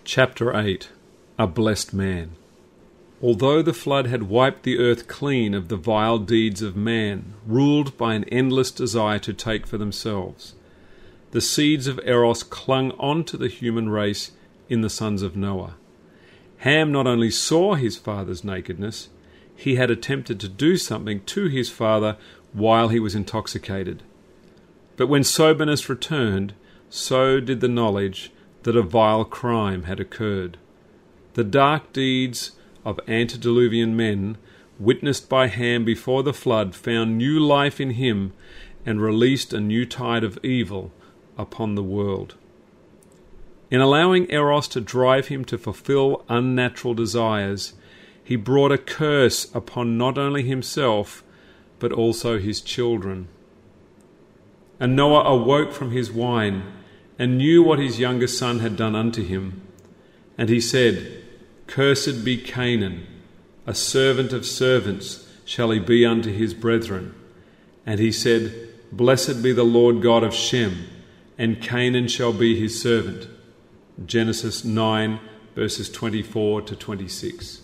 Chapter 8. A Blessed Man. Although the flood had wiped the earth clean of the vile deeds of man, ruled by an endless desire to take for themselves, the seeds of Eros clung on to the human race in the sons of Noah. Ham not only saw his father's nakedness, he had attempted to do something to his father while he was intoxicated. But when soberness returned, so did the knowledge that a vile crime had occurred. The dark deeds of antediluvian men, witnessed by Ham before the flood, found new life in him and released a new tide of evil upon the world. In allowing Eros to drive him to fulfill unnatural desires, he brought a curse upon not only himself, but also his children. And Noah awoke from his wine, and knew what his younger son had done unto him. And he said, Cursed be Canaan, a servant of servants shall he be unto his brethren. And he said, Blessed be the Lord God of Shem, and Canaan shall be his servant. Genesis 9, verses 24 to 26.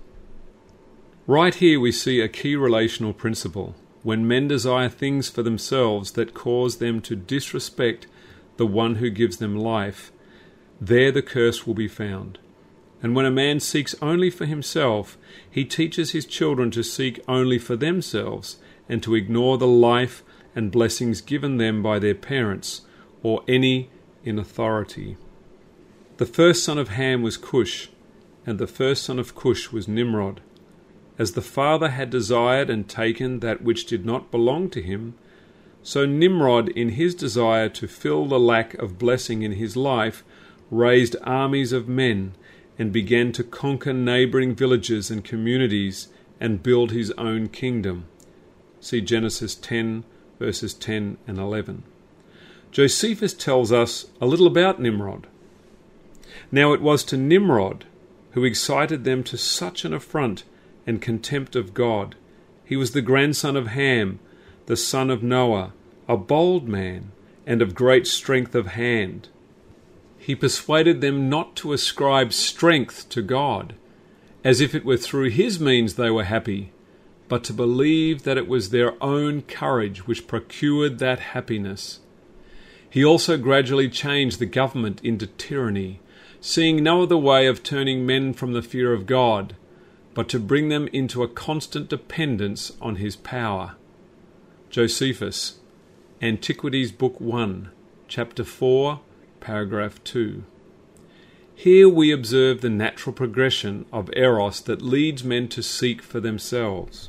Right here we see a key relational principle. When men desire things for themselves that cause them to disrespect the one who gives them life, there the curse will be found. And when a man seeks only for himself, he teaches his children to seek only for themselves and to ignore the life and blessings given them by their parents or any in authority. The first son of Ham was Cush, and the first son of Cush was Nimrod. As the father had desired and taken that which did not belong to him, so Nimrod, in his desire to fill the lack of blessing in his life, raised armies of men and began to conquer neighbouring villages and communities and build his own kingdom. See Genesis 10, verses 10 and 11. Josephus tells us a little about Nimrod. Now it was to Nimrod who excited them to such an affront and contempt of God. He was the grandson of Ham, the son of Noah, a bold man, and of great strength of hand. He persuaded them not to ascribe strength to God, as if it were through his means they were happy, but to believe that it was their own courage which procured that happiness. He also gradually changed the government into tyranny, seeing no other way of turning men from the fear of God, but to bring them into a constant dependence on his power. Josephus, Antiquities Book 1, Chapter 4, Paragraph 2. Here we observe the natural progression of Eros that leads men to seek for themselves.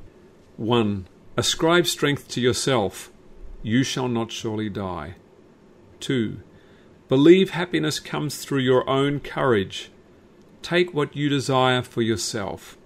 1. Ascribe strength to yourself. You shall not surely die. 2. Believe happiness comes through your own courage. Take what you desire for yourself.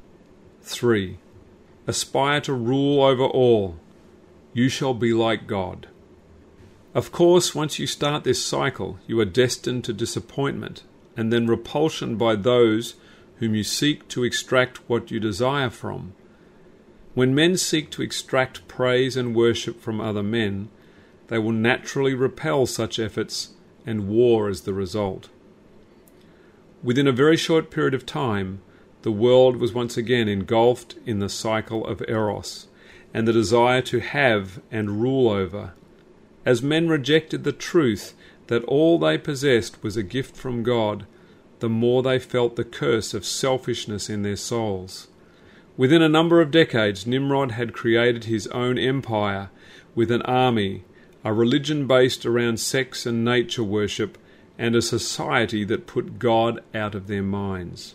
3. Aspire to rule over all. You shall be like God. Of course, once you start this cycle, you are destined to disappointment and then repulsion by those whom you seek to extract what you desire from. When men seek to extract praise and worship from other men, they will naturally repel such efforts, and war is the result. Within a very short period of time, the world was once again engulfed in the cycle of Eros, and the desire to have and rule over. As men rejected the truth that all they possessed was a gift from God, the more they felt the curse of selfishness in their souls. Within a number of decades, Nimrod had created his own empire with an army, a religion based around sex and nature worship, and a society that put God out of their minds.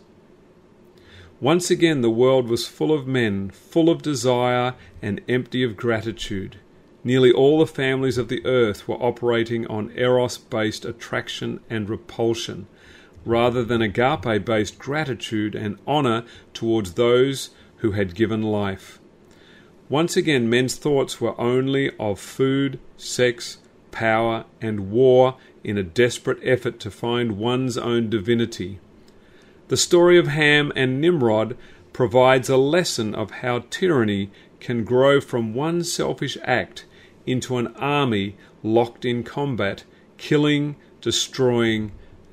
Once again the world was full of men, full of desire and empty of gratitude. Nearly all the families of the earth were operating on Eros-based attraction and repulsion, rather than agape-based gratitude and honour towards those who had given life. Once again men's thoughts were only of food, sex, power and war in a desperate effort to find one's own divinity. The story of Ham and Nimrod provides a lesson of how tyranny can grow from one selfish act into an army locked in combat, killing, destroying,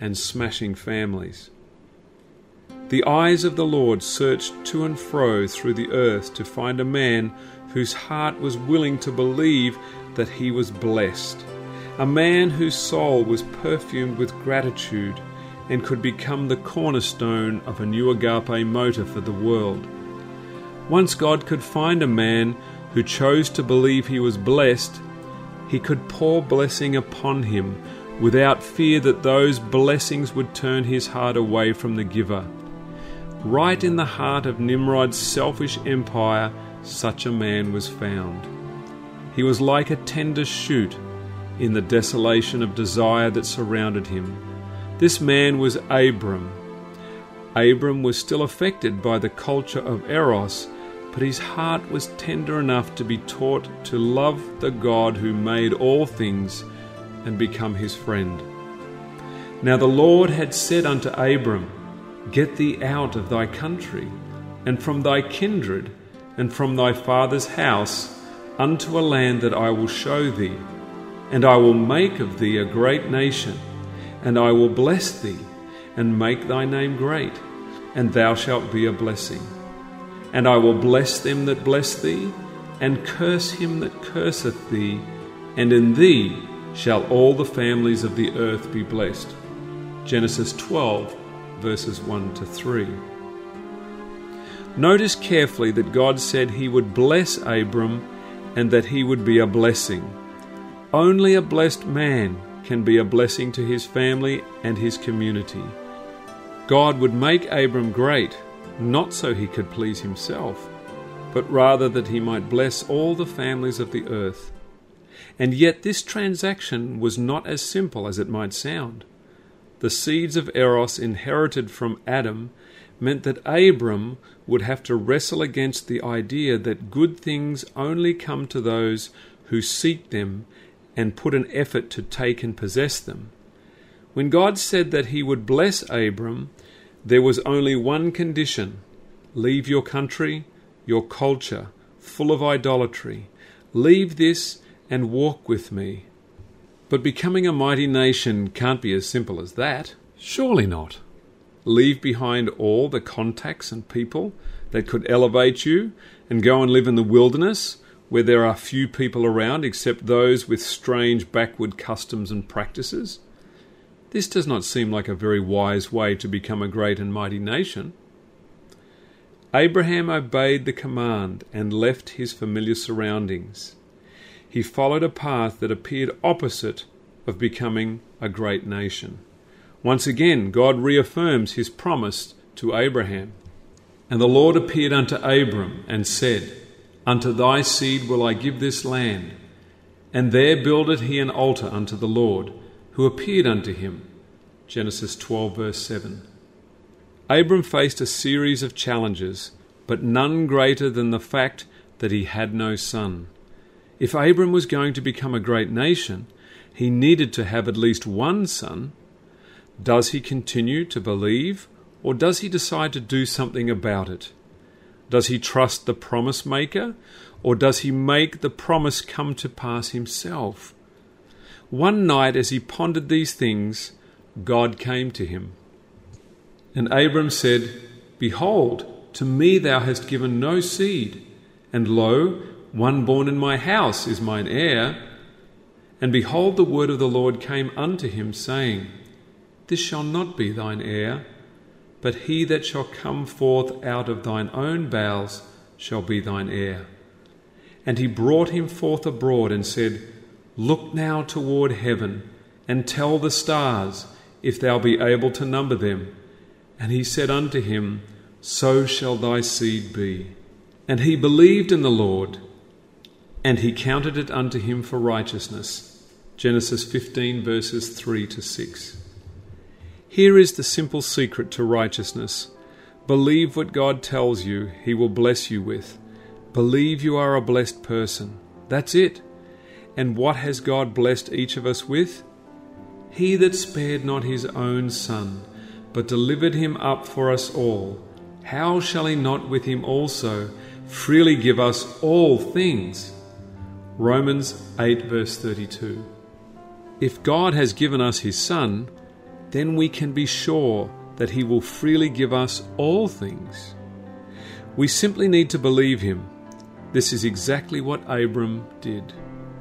and smashing families. The eyes of the Lord searched to and fro through the earth to find a man whose heart was willing to believe that he was blessed, a man whose soul was perfumed with gratitude and could become the cornerstone of a new agape motor for the world. Once God could find a man who chose to believe he was blessed, he could pour blessing upon him without fear that those blessings would turn his heart away from the giver. Right in the heart of Nimrod's selfish empire, such a man was found. He was like a tender shoot in the desolation of desire that surrounded him. This man was Abram. Abram was still affected by the culture of Eros, but his heart was tender enough to be taught to love the God who made all things and become his friend. Now the Lord had said unto Abram, Get thee out of thy country, and from thy kindred, and from thy father's house, unto a land that I will show thee. And I will make of thee a great nation, and I will bless thee, and make thy name great, and thou shalt be a blessing. And I will bless them that bless thee, and curse him that curseth thee, and in thee shall all the families of the earth be blessed. Genesis 12, verses 1 to 3. Notice carefully that God said he would bless Abram and that he would be a blessing. Only a blessed man can be a blessing to his family and his community. God would make Abram great, not so he could please himself, but rather that he might bless all the families of the earth. And yet this transaction was not as simple as it might sound. The seeds of Eros inherited from Adam meant that Abram would have to wrestle against the idea that good things only come to those who seek them and put an effort to take and possess them. When God said that he would bless Abram, there was only one condition: leave your country, your culture, full of idolatry. Leave this and walk with me. But becoming a mighty nation can't be as simple as that. Surely not. Leave behind all the contacts and people that could elevate you and go and live in the wilderness where there are few people around except those with strange backward customs and practices. This does not seem like a very wise way to become a great and mighty nation. Abraham obeyed the command and left his familiar surroundings. He followed a path that appeared opposite of becoming a great nation. Once again, God reaffirms his promise to Abraham. And the Lord appeared unto Abram and said, Unto thy seed will I give this land. And there builded he an altar unto the Lord, who appeared unto him. Genesis 12, verse 7. Abram faced a series of challenges, but none greater than the fact that he had no son. If Abram was going to become a great nation, he needed to have at least one son. Does he continue to believe, or does he decide to do something about it? Does he trust the promise maker, or does he make the promise come to pass himself? One night as he pondered these things, God came to him. And Abram said, Behold, to me thou hast given no seed, and lo, one born in my house is mine heir. And behold, the word of the Lord came unto him, saying, This shall not be thine heir, but he that shall come forth out of thine own bowels shall be thine heir. And he brought him forth abroad, and said, Look now toward heaven, and tell the stars, if thou be able to number them. And he said unto him, So shall thy seed be. And he believed in the Lord, and he counted it unto him for righteousness. Genesis 15, verses 3 to 6. Here is the simple secret to righteousness. Believe what God tells you he will bless you with. Believe you are a blessed person. That's it. And what has God blessed each of us with? He that spared not his own son, but delivered him up for us all, how shall he not with him also freely give us all things? Romans 8, verse 32. If God has given us his Son, then we can be sure that He will freely give us all things. We simply need to believe Him. This is exactly what Abram did.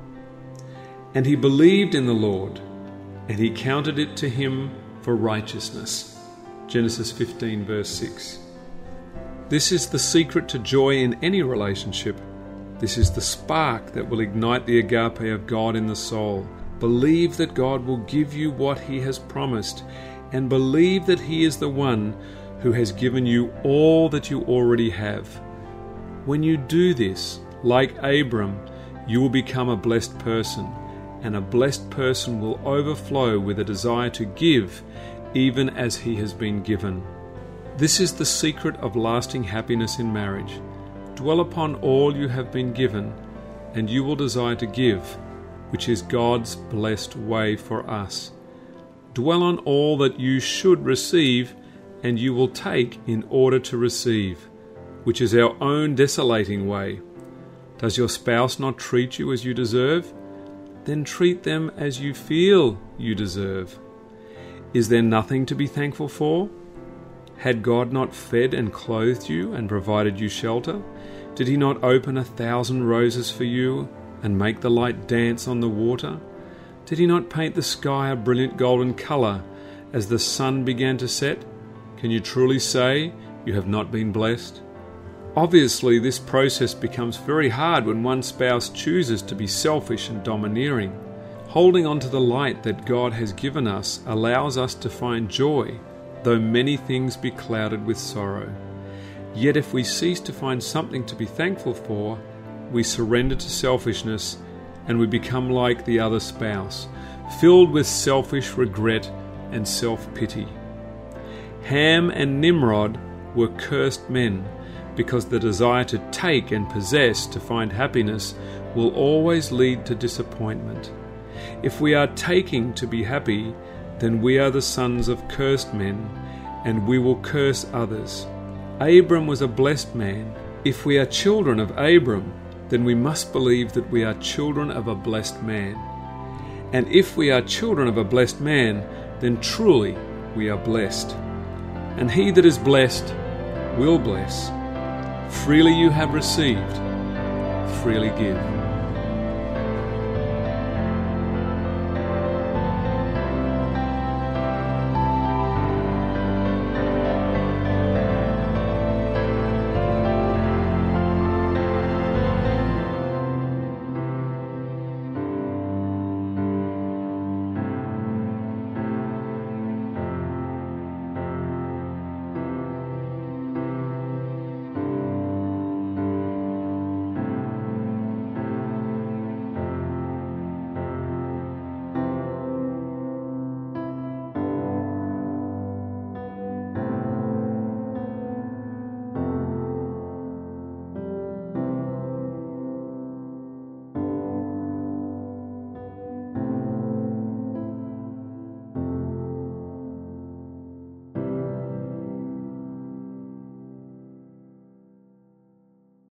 And he believed in the Lord, and He counted it to him for righteousness. Genesis 15 verse 6. This is the secret to joy in any relationship. This is the spark that will ignite the agape of God in the soul. Believe that God will give you what He has promised, and believe that He is the one who has given you all that you already have. When you do this, like Abram, you will become a blessed person, and a blessed person will overflow with a desire to give, even as he has been given. This is the secret of lasting happiness in marriage. Dwell upon all you have been given, and you will desire to give, which is God's blessed way for us. Dwell on all that you should receive, and you will take in order to receive, which is our own desolating way. Does your spouse not treat you as you deserve? Then treat them as you feel you deserve. Is there nothing to be thankful for? Had God not fed and clothed you and provided you shelter? Did He not open 1,000 roses for you and make the light dance on the water? Did He not paint the sky a brilliant golden colour as the sun began to set? Can you truly say you have not been blessed? Obviously, this process becomes very hard when one spouse chooses to be selfish and domineering. Holding on to the light that God has given us allows us to find joy, though many things be clouded with sorrow. Yet if we cease to find something to be thankful for, we surrender to selfishness and we become like the other spouse, filled with selfish regret and self-pity. Ham and Nimrod were cursed men, because the desire to take and possess to find happiness will always lead to disappointment. If we are taking to be happy, then we are the sons of cursed men, and we will curse others. Abram was a blessed man. If we are children of Abram, then we must believe that we are children of a blessed man. And if we are children of a blessed man, then truly we are blessed. And he that is blessed will bless. Freely you have received, freely give.